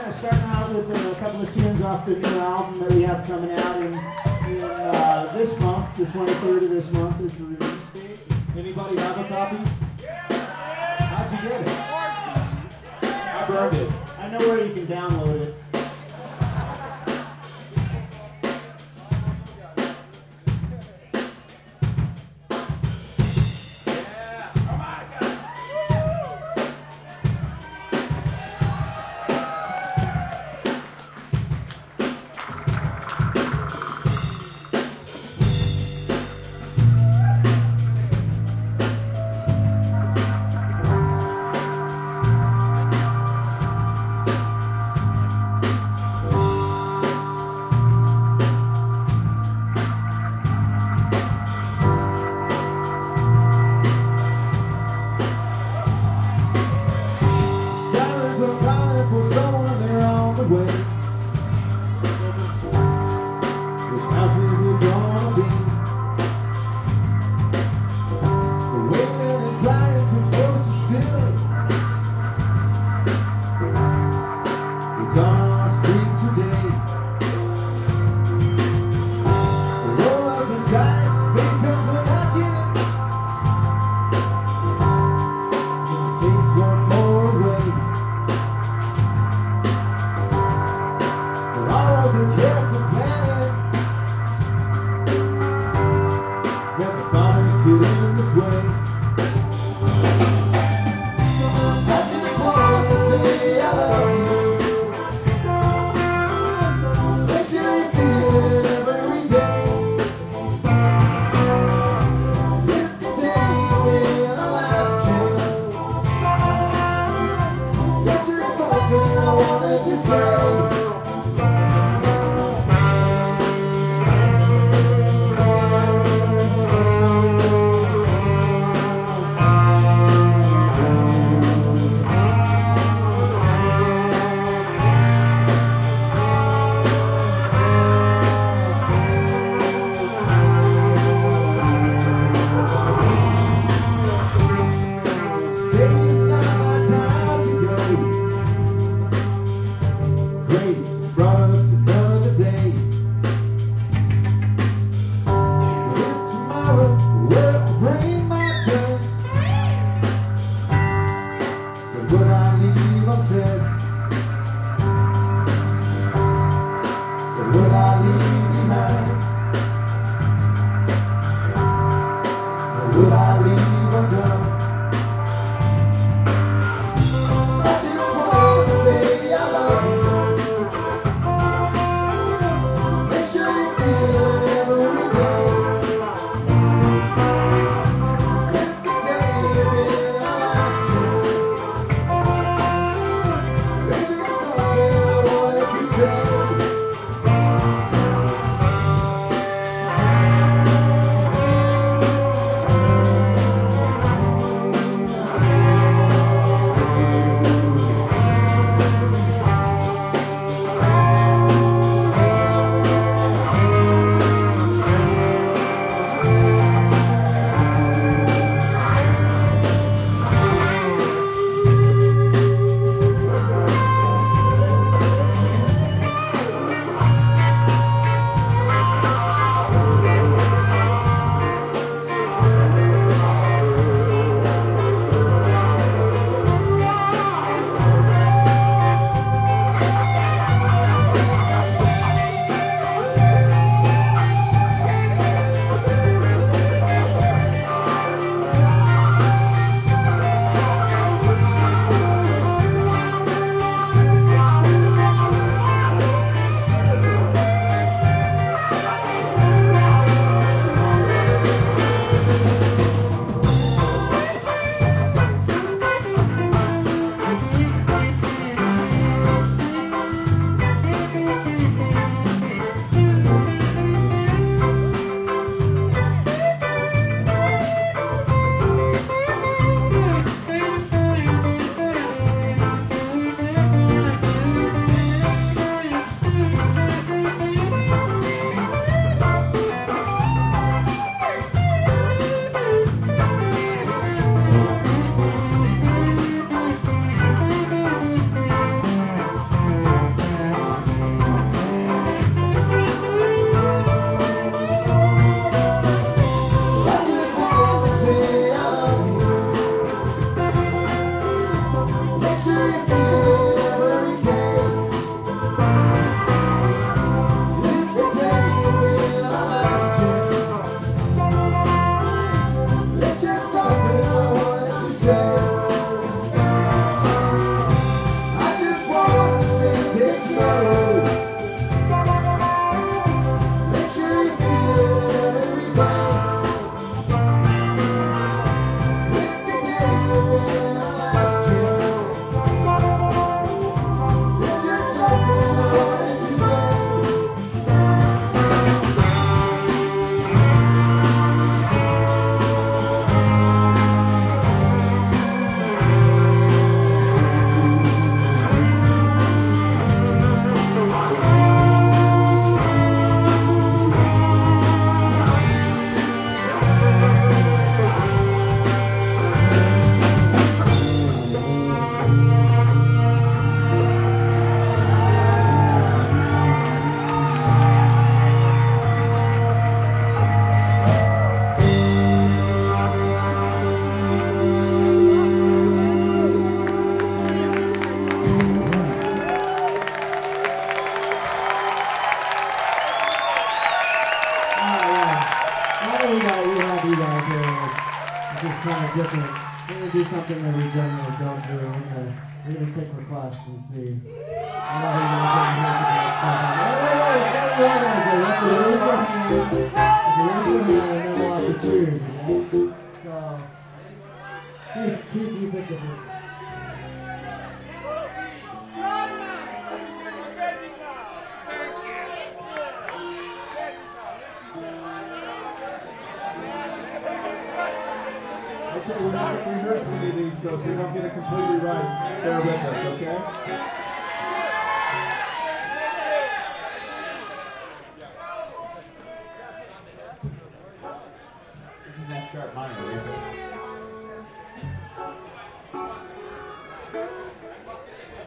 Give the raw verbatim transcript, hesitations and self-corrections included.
kind of starting out with a couple of tunes off the new album that we have coming out in, in uh, this month. The twenty-third of this month is the release date. Anybody have a copy? How'd you get it? I burned it. I know where you can download it. and don't do. We're gonna, we're gonna take requests and see. I know who knows what you're here to do. Wait, wait, wait, it's not the order. Raise your hand. Raise your hand, and then we'll have the cheers, okay? So, Keith, Keith, you pick the first. Okay, we're not rehearsing any of these, so if we don't get it completely right, bear with us, okay? This is F sharp minor, right?